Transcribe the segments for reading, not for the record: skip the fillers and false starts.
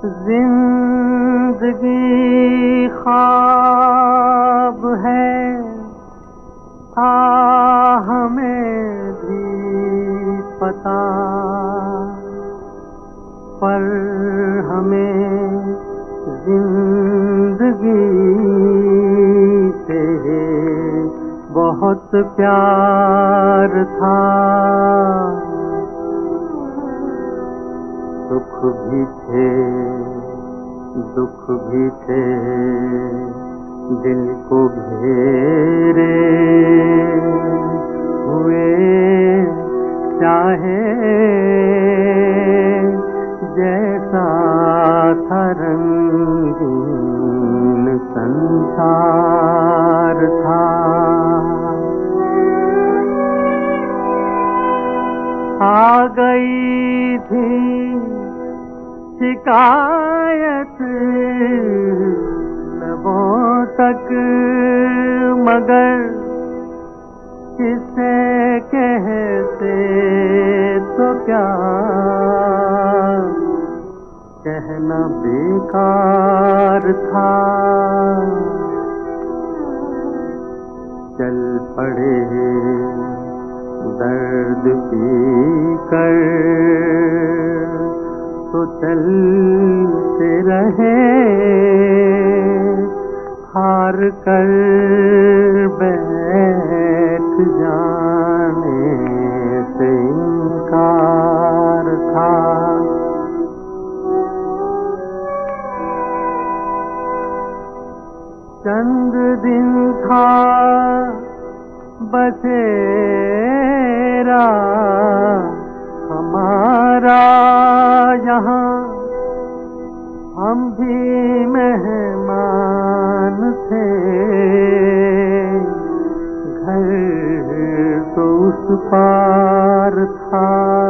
जिंदगी ख्वाब है, हमें भी पता, पर हमें जिंदगी से बहुत प्यार था। सुख भी थे, दुख भी थे, दिल को घेरे हुए, चाहे जैसा था रंगीन संसार था। आ गई थी शिकायत लबों तक, मगर किसे कहते तो क्या, कहना बेकार था। चल पड़े दर्द पी कर, तो चलते रहे, हार कर बैठ जाने से इनकार था। चंद दिन था बसेरा हमारा यहाँ, हम भी मेहमान थे, घर तो उस पार था।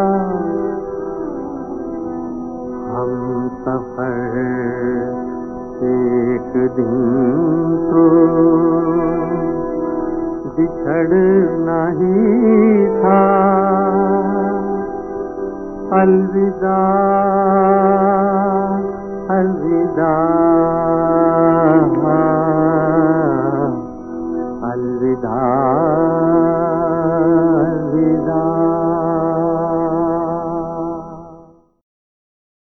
हम सफर एक दिन तो बिछड़ना ही था। अलविदा अलविदा अलविदा।